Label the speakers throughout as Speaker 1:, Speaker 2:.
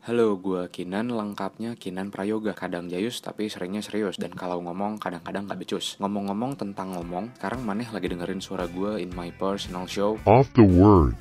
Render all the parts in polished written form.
Speaker 1: Halo, gua Kinan, lengkapnya Kinan Prayoga. Kadang jayus tapi seringnya serius, dan kalau ngomong kadang-kadang gak becus. Ngomong-ngomong tentang ngomong, sekarang maneh lagi dengerin suara gua in my personal show
Speaker 2: Off the Words.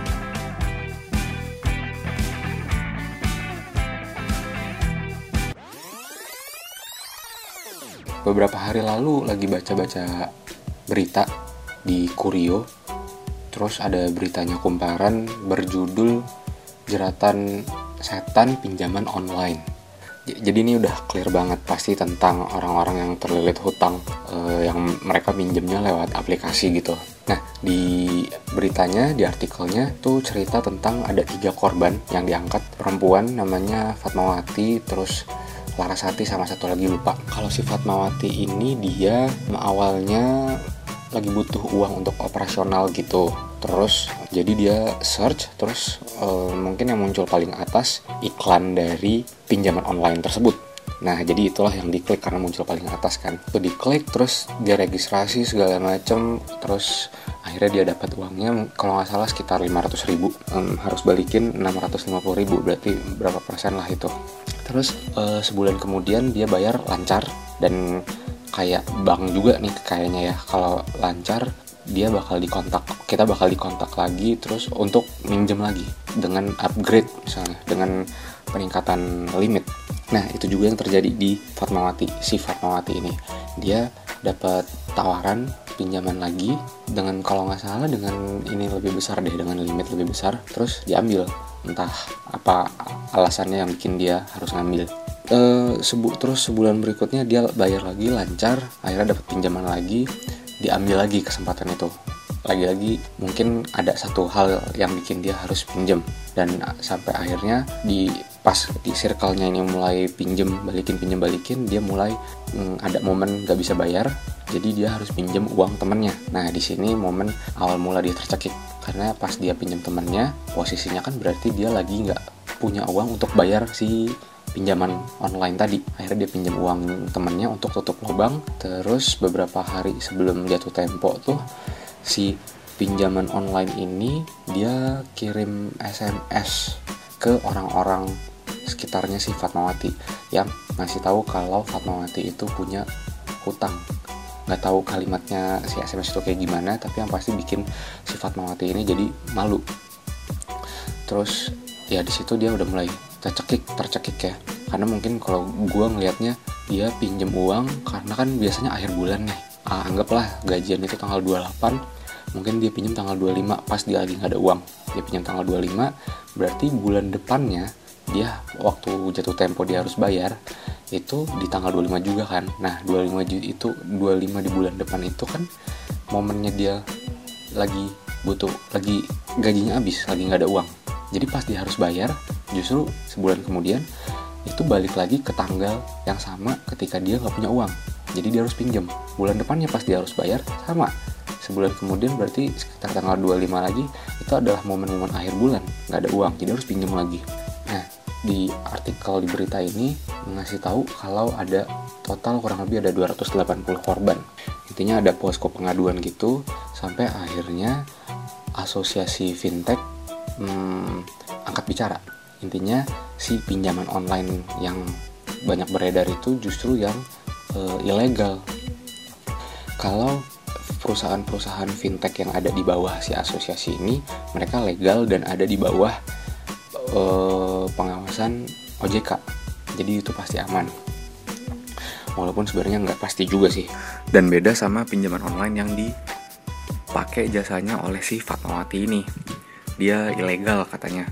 Speaker 1: Beberapa hari lalu lagi baca-baca berita di Kurio. Terus ada beritanya kumparan berjudul Jeratan Setan Pinjaman Online. Jadi ini udah clear banget pasti tentang orang-orang yang terlilit hutang, yang mereka minjemnya lewat aplikasi gitu. Nah, di beritanya, di artikelnya tuh cerita tentang ada 3 korban yang diangkat. Perempuan namanya Fatmawati, terus Larasati, sama satu lagi lupa. Kalau si Fatmawati ini dia awalnya lagi butuh uang untuk operasional gitu. Terus jadi dia search, terus mungkin yang muncul paling atas iklan dari pinjaman online tersebut. Nah, jadi itulah yang diklik karena muncul paling atas kan. Itu diklik, terus dia registrasi segala macem, terus akhirnya dia dapat uangnya, kalau nggak salah sekitar 500.000. Harus balikin 650.000, berarti berapa persen lah itu. Terus sebulan kemudian dia bayar lancar, dan kayak bank juga nih kayaknya ya, kalau lancar kita bakal dikontak lagi terus untuk minjem lagi dengan upgrade, misalnya dengan peningkatan limit. Nah, itu juga yang terjadi di si Fatmawati ini. Dia dapat tawaran pinjaman lagi dengan, kalau nggak salah, dengan ini lebih besar deh, dengan limit lebih besar. Terus diambil, entah apa alasannya yang bikin dia harus ngambil. Terus sebulan berikutnya dia bayar lagi lancar, akhirnya dapat pinjaman lagi, diambil lagi kesempatan itu. Lagi-lagi mungkin ada satu hal yang bikin dia harus pinjam, dan sampai akhirnya pas di circle-nya ini mulai pinjam balikin, dia mulai ada momen gak bisa bayar, jadi dia harus pinjam uang temennya. Nah, di sini momen awal mula dia tercekik, karena pas dia pinjam temennya, posisinya kan berarti dia lagi gak punya uang untuk bayar si pinjaman online tadi. Akhirnya dia pinjam uang temennya untuk tutup lubang. Terus beberapa hari sebelum jatuh tempo tuh, si pinjaman online ini dia kirim SMS ke orang-orang sekitarnya si Fatmawati, yang ngasih tahu kalau Fatmawati itu punya hutang. Nggak tahu kalimatnya si SMS itu kayak gimana, tapi yang pasti bikin si Fatmawati ini jadi malu. Terus ya di situ dia udah mulai tercekik ya, karena mungkin kalau gue ngelihatnya dia pinjem uang karena kan biasanya akhir bulan nih, anggaplah gajian itu tanggal 28, mungkin dia pinjem tanggal 25 pas dia lagi nggak ada uang. Dia pinjam tanggal 25, berarti bulan depannya dia waktu jatuh tempo dia harus bayar itu di tanggal 25 juga kan. Nah, 25 di bulan depan itu kan momennya dia lagi butuh, lagi gajinya habis, lagi nggak ada uang. Jadi pas dia harus bayar, justru sebulan kemudian itu balik lagi ke tanggal yang sama ketika dia nggak punya uang. Jadi dia harus pinjam. Bulan depannya pas dia harus bayar, sama. Sebulan kemudian berarti sekitar tanggal 25 lagi, itu adalah momen-momen akhir bulan, nggak ada uang, jadi harus pinjam lagi. Nah, di artikel di berita ini ngasih tahu kalau ada total kurang lebih ada 280 korban. Intinya ada posko pengaduan gitu, sampai akhirnya asosiasi fintech angkat bicara. Intinya si pinjaman online yang banyak beredar itu justru yang ilegal. Kalau perusahaan-perusahaan fintech yang ada di bawah si asosiasi ini, mereka legal dan ada di bawah pengawasan OJK, jadi itu pasti aman. Walaupun sebenarnya nggak pasti juga sih. Dan beda sama pinjaman online yang dipakai jasanya oleh si Fatmawati ini, dia ilegal katanya.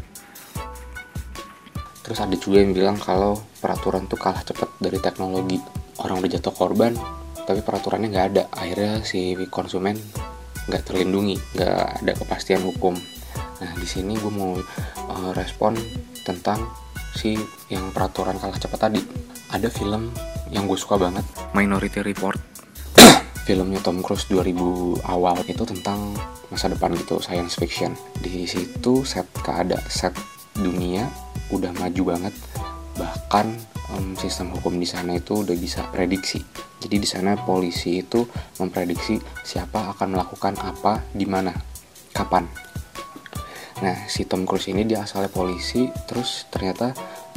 Speaker 1: Terus ada juga yang bilang kalau peraturan tuh kalah cepat dari teknologi. Orang udah jatuh korban, tapi peraturannya nggak ada. Akhirnya si konsumen nggak terlindungi, nggak ada kepastian hukum. Nah, di sini gue mau respon tentang si yang peraturan kalah cepat tadi. Ada film yang gue suka banget, Minority Report. Filmnya Tom Cruise 2000 awal, itu tentang masa depan gitu, science fiction. Di situ set dunia udah maju banget, bahkan sistem hukum di sana itu udah bisa prediksi. Jadi di sana polisi itu memprediksi siapa akan melakukan apa, di mana, kapan. Nah, si Tom Cruise ini dia asalnya polisi, terus ternyata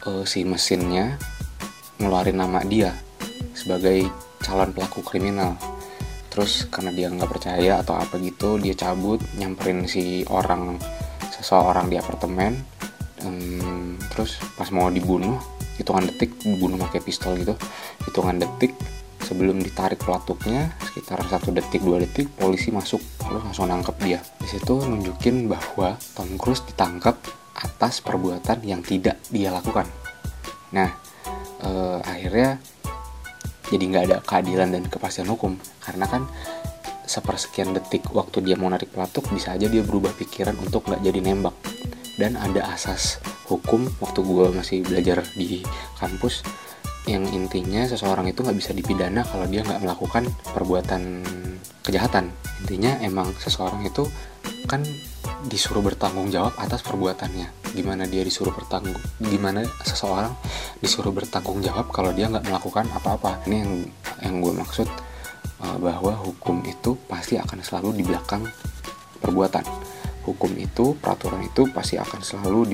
Speaker 1: si mesinnya ngeluarin nama dia sebagai calon pelaku kriminal. Terus karena dia nggak percaya atau apa gitu, dia cabut nyamperin seseorang di apartemen. Terus pas mau dibunuh, hitungan detik dibunuh pakai pistol gitu, hitungan detik sebelum ditarik pelatuknya, sekitar 1 detik 2 detik polisi masuk terus langsung nangkep dia. Di situ nunjukin bahwa Tom Cruise ditangkap atas perbuatan yang tidak dia lakukan. Nah, akhirnya jadi nggak ada keadilan dan kepastian hukum, karena kan sepersekian detik waktu dia mau narik pelatuk bisa aja dia berubah pikiran untuk nggak jadi nembak. Dan ada asas hukum waktu gue masih belajar di kampus yang intinya seseorang itu nggak bisa dipidana kalau dia nggak melakukan perbuatan kejahatan. Intinya emang seseorang itu kan disuruh bertanggung jawab atas perbuatannya. Gimana seseorang disuruh bertanggung jawab kalau dia nggak melakukan apa-apa. Ini yang gue maksud, bahwa hukum itu pasti akan selalu di belakang perbuatan. Hukum itu, peraturan itu pasti akan selalu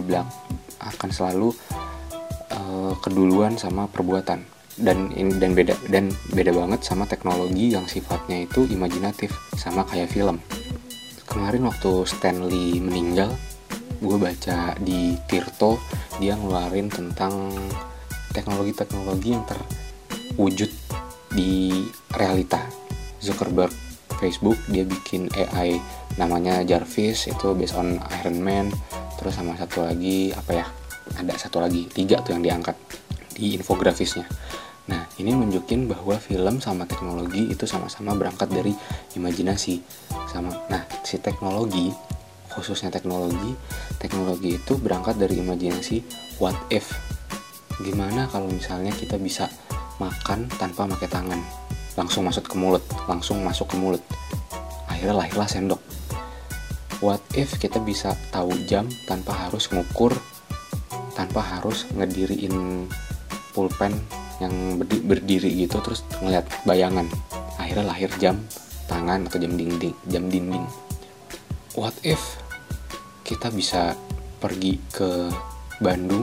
Speaker 1: keduluan sama perbuatan. Dan beda banget sama teknologi yang sifatnya itu imajinatif, sama kayak film. Kemarin waktu Stanley meninggal, gue baca di Tirto, dia ngeluarin tentang teknologi-teknologi yang terwujud di realita. Zuckerberg Facebook, dia bikin AI namanya Jarvis, itu based on Iron Man. Terus sama satu lagi, ada satu lagi, 3 tuh yang diangkat di infografisnya. Nah, ini nunjukin bahwa film sama teknologi itu sama-sama berangkat dari imajinasi. Nah, si teknologi, khususnya teknologi itu berangkat dari imajinasi what if. Gimana kalau misalnya kita bisa makan tanpa pakai tangan, langsung masuk ke mulut. Akhirnya lahirlah sendok. What if kita bisa tahu jam tanpa harus ngukur, tanpa harus ngediriin pulpen yang berdiri gitu terus ngeliat bayangan. Akhirnya lahir jam tangan atau jam dinding. What if kita bisa pergi ke Bandung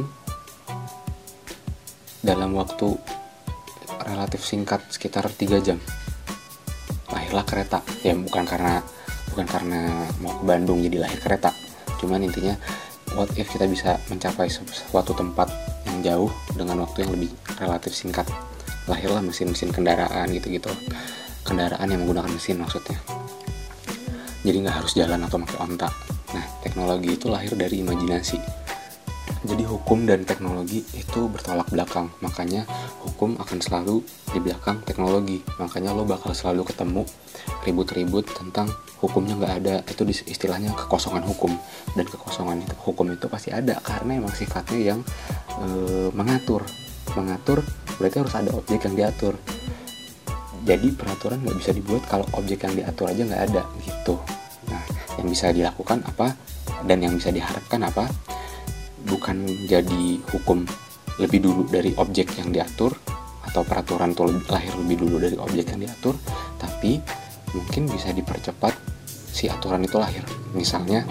Speaker 1: dalam waktu relatif singkat, sekitar 3 jam. Lahirlah kereta. Ya bukan karena mau ke Bandung jadi lahir kereta. Cuman intinya, what if kita bisa mencapai suatu tempat yang jauh dengan waktu yang lebih relatif singkat. Lahirlah mesin-mesin kendaraan gitu-gitu. Kendaraan yang menggunakan mesin maksudnya. Jadi nggak harus jalan atau pakai onta. Nah, teknologi itu lahir dari imajinasi. Jadi hukum dan teknologi itu bertolak belakang. Makanya hukum akan selalu di belakang teknologi. Makanya lo bakal selalu ketemu ribut-ribut tentang hukumnya nggak ada. Itu istilahnya kekosongan hukum. Dan kekosongan hukum itu pasti ada karena emang sifatnya yang mengatur berarti harus ada objek yang diatur. Jadi peraturan nggak bisa dibuat kalau objek yang diatur aja nggak ada gitu. Nah, yang bisa dilakukan apa dan yang bisa diharapkan apa? Bukan jadi hukum lebih dulu dari objek yang diatur, atau peraturan itu lahir lebih dulu dari objek yang diatur, tapi mungkin bisa dipercepat si aturan itu lahir. Misalnya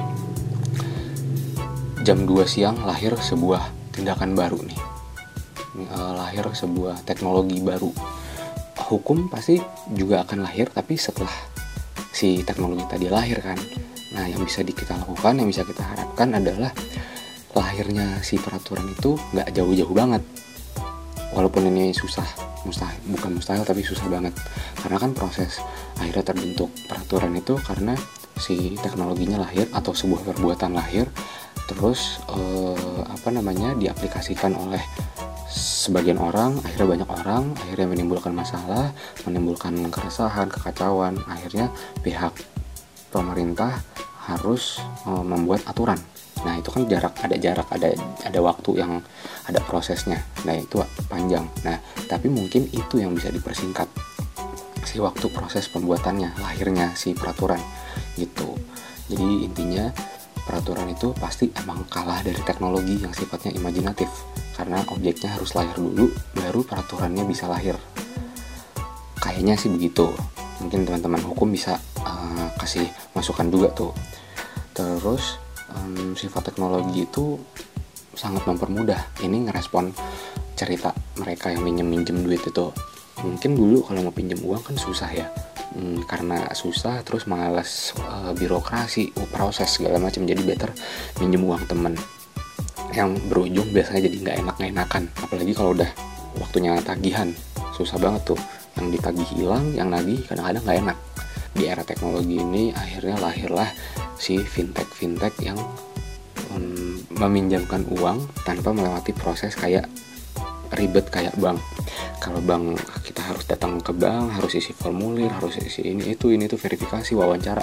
Speaker 1: jam 2 siang lahir sebuah tindakan baru nih, lahir sebuah teknologi baru. Hukum pasti juga akan lahir tapi setelah si teknologi tadi lahir kan. Nah, yang bisa kita lakukan, yang bisa kita harapkan adalah lahirnya si peraturan itu nggak jauh-jauh banget. Walaupun ini bukan mustahil tapi susah banget. Karena kan proses akhirnya terbentuk peraturan itu karena si teknologinya lahir atau sebuah perbuatan lahir, terus diaplikasikan oleh sebagian orang, akhirnya banyak orang, akhirnya menimbulkan masalah, menimbulkan keresahan, kekacauan. Akhirnya pihak pemerintah harus membuat aturan. Nah, itu kan ada waktu yang ada prosesnya. Nah, itu panjang. Nah, tapi mungkin itu yang bisa dipersingkat, si waktu proses pembuatannya, lahirnya si peraturan gitu. Jadi intinya peraturan itu pasti emang kalah dari teknologi yang sifatnya imajinatif, karena objeknya harus lahir dulu baru peraturannya bisa lahir. Kayaknya sih begitu. Mungkin teman-teman hukum bisa kasih masukan juga tuh. Terus sifat teknologi itu sangat mempermudah. Ini ngerespon cerita mereka yang minjem duit itu. Mungkin dulu kalau mau pinjam uang kan susah ya, karena susah terus malas, birokrasi, proses segala macam, jadi better minjem uang temen, yang berujung biasanya jadi nggak enakan. Apalagi kalau udah waktunya tagihan, susah banget tuh, yang ditagih hilang, yang nagih kadang-kadang nggak enak. Di era teknologi ini akhirnya lahirlah si fintech yang meminjamkan uang tanpa melewati proses kayak ribet kayak bank. Kalau bank kita harus datang ke bank, harus isi formulir, harus isi ini itu verifikasi, wawancara.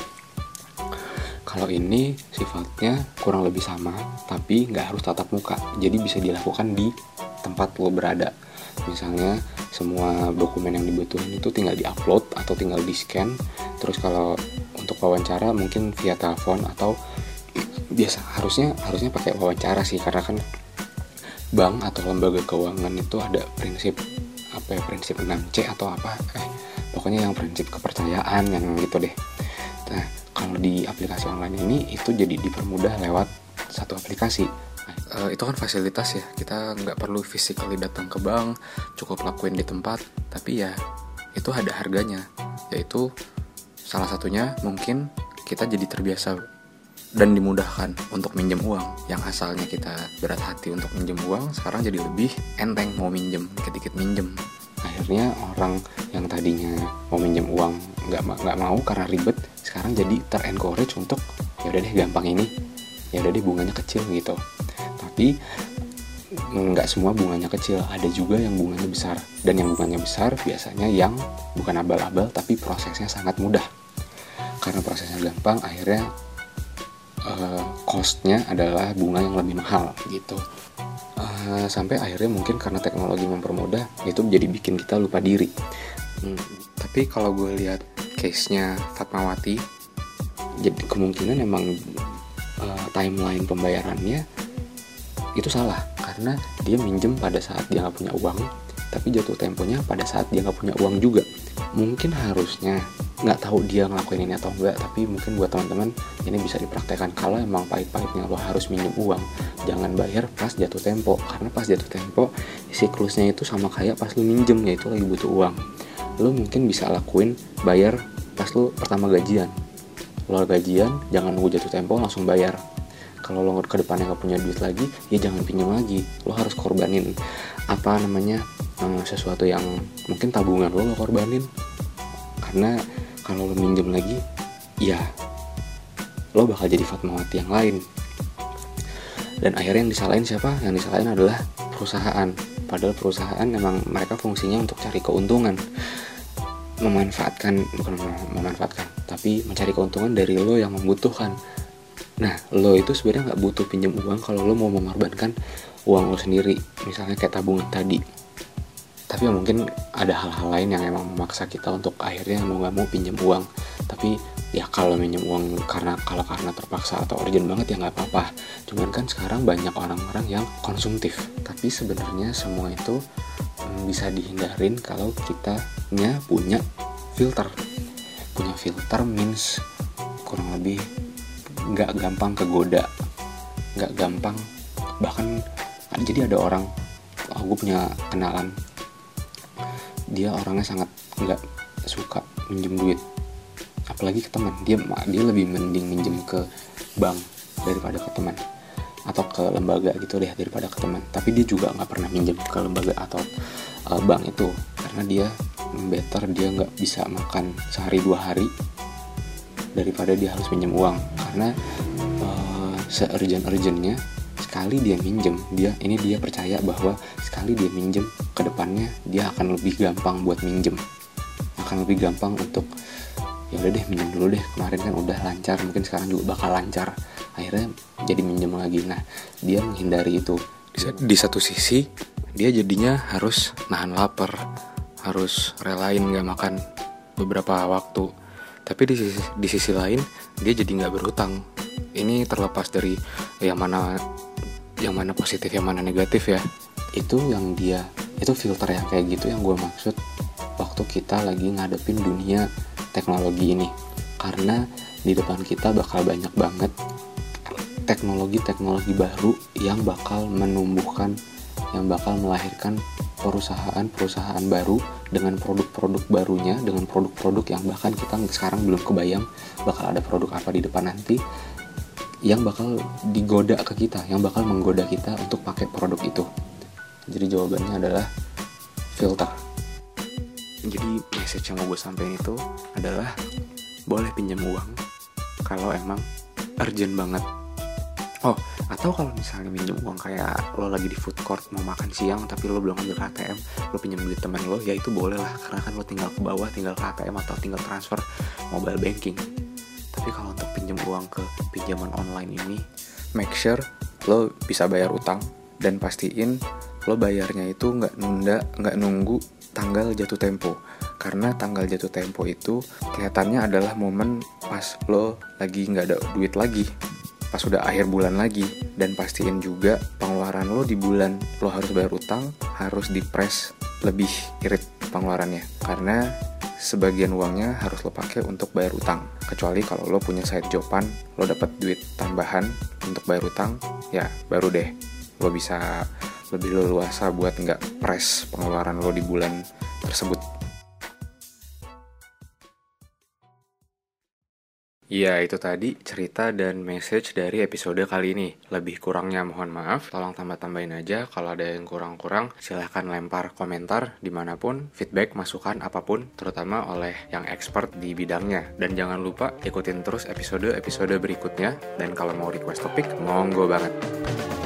Speaker 1: Kalau ini sifatnya kurang lebih sama, tapi nggak harus tatap muka, jadi bisa dilakukan di tempat lo berada. Misalnya semua dokumen yang dibutuhin itu tinggal diupload atau tinggal di scan. Terus kalau untuk wawancara mungkin via telepon, atau harusnya pakai wawancara sih, karena kan bank atau lembaga keuangan itu ada prinsip prinsip 6C atau pokoknya yang prinsip kepercayaan yang gitu deh. Nah, kalau di aplikasi online ini itu jadi dipermudah lewat satu aplikasi. Itu kan fasilitas ya, kita nggak perlu physically datang ke bank, cukup lakuin di tempat. Tapi ya itu ada harganya, yaitu salah satunya mungkin kita jadi terbiasa dan dimudahkan untuk minjem uang. Yang asalnya kita berat hati untuk minjem uang, sekarang jadi lebih enteng mau minjem, dikit-dikit minjem. Akhirnya orang yang tadinya mau minjem uang nggak mau karena ribet, sekarang jadi ter-encourage untuk ya udah deh gampang ini, ya udah deh bunganya kecil gitu. Tapi nggak semua bunganya kecil, ada juga yang bunganya besar. Dan yang bunganya besar biasanya yang bukan abal-abal tapi prosesnya sangat mudah. Karena prosesnya gampang, akhirnya cost-nya adalah bunga yang lebih mahal gitu. Sampai akhirnya mungkin karena teknologi mempermudah, itu jadi bikin kita lupa diri. Tapi kalau gue lihat case-nya Fatmawati, jadi kemungkinan emang timeline pembayarannya itu salah, karena dia minjem pada saat dia nggak punya uang, tapi jatuh temponya pada saat dia nggak punya uang juga. Mungkin harusnya, nggak tahu dia ngelakuin ini atau enggak, tapi mungkin buat teman-teman ini bisa dipraktekkan. Kalau emang pahit-pahitnya lo harus minjem uang, jangan bayar pas jatuh tempo, karena pas jatuh tempo siklusnya itu sama kayak pas lo minjem, yaitu lagi butuh uang. Lo mungkin bisa lakuin bayar pas lo pertama gajian. Lo gajian, jangan nunggu jatuh tempo langsung bayar. Kalau lo ke depannya gak punya duit lagi, ya jangan pinjam lagi. Lo harus korbanin sesuatu yang mungkin tabungan lo korbanin. Karena kalau lo minjem lagi, ya lo bakal jadi Fatmawati yang lain. Dan akhirnya yang disalahin siapa? Yang disalahin adalah perusahaan. Padahal perusahaan memang mereka fungsinya untuk cari keuntungan, tapi mencari keuntungan dari lo yang membutuhkan. Nah, lo itu sebenarnya nggak butuh pinjam uang kalau lo mau mengorbankan uang lo sendiri, misalnya kayak tabungan tadi. Tapi ya mungkin ada hal-hal lain yang emang memaksa kita untuk akhirnya mau nggak mau pinjam uang. Tapi ya kalau pinjam uang karena terpaksa atau urgent banget ya nggak apa-apa. Cuman kan sekarang banyak orang-orang yang konsumtif. Tapi sebenarnya semua itu bisa dihindarin kalau kitanya punya filter. Punya filter means kurang lebih nggak gampang kegoda, nggak gampang. Bahkan jadi ada orang, gue punya kenalan, dia orangnya sangat nggak suka minjem duit, apalagi ke teman. Dia lebih mending minjem ke bank daripada ke teman, atau ke lembaga gitu deh daripada ke teman. Tapi dia juga nggak pernah minjem ke lembaga atau bank itu, karena dia better dia nggak bisa makan sehari 2 hari daripada dia harus minjem uang. Karena se-urgent-urgentnya sekali dia minjem, dia percaya bahwa sekali dia minjem, kedepannya dia akan lebih gampang buat minjem, akan lebih gampang untuk ya udah deh minjem dulu deh, kemarin kan udah lancar, mungkin sekarang juga bakal lancar, akhirnya jadi minjem lagi. Nah, dia menghindari itu. Di satu sisi dia jadinya harus nahan lapar, harus relain gak makan beberapa waktu. Tapi di sisi lain dia jadi nggak berhutang. Ini terlepas dari yang mana positif, yang mana negatif ya. Itu filter yang kayak gitu yang gue maksud waktu kita lagi ngadepin dunia teknologi ini. Karena di depan kita bakal banyak banget teknologi-teknologi baru yang bakal menumbuhkan, yang bakal melahirkan perusahaan-perusahaan baru dengan produk-produk barunya, dengan produk-produk yang bahkan kita sekarang belum kebayang bakal ada produk apa di depan nanti, yang bakal digoda ke kita, yang bakal menggoda kita untuk pakai produk itu. Jadi jawabannya adalah filter. Jadi message yang mau gue sampaikan itu adalah boleh pinjam uang kalau emang urgent banget. Oh, atau kalau misalnya minjem uang kayak lo lagi di food court mau makan siang tapi lo belum ambil ATM, lo pinjam duit teman lo, ya itu boleh lah, karena kan lo tinggal ke bawah, tinggal ke ATM atau tinggal transfer mobile banking. Tapi kalau untuk pinjam uang ke pinjaman online ini, make sure lo bisa bayar utang dan pastiin lo bayarnya itu nggak nunggu tanggal jatuh tempo. Karena tanggal jatuh tempo itu kelihatannya adalah momen pas lo lagi nggak ada duit lagi, pas udah akhir bulan lagi. Dan pastiin juga pengeluaran lo di bulan lo harus bayar utang harus dipres lebih irit pengeluarannya, karena sebagian uangnya harus lo pakai untuk bayar utang. Kecuali kalau lo punya side joban, lo dapat duit tambahan untuk bayar utang, ya baru deh lo bisa lebih leluasa buat nggak press pengeluaran lo di bulan tersebut. Ya, itu tadi cerita dan message dari episode kali ini. Lebih kurangnya mohon maaf, tolong tambah-tambahin aja. Kalau ada yang kurang-kurang, silahkan lempar komentar dimanapun, feedback, masukan, apapun, terutama oleh yang expert di bidangnya. Dan jangan lupa ikutin terus episode-episode berikutnya. Dan kalau mau request topik, monggo banget.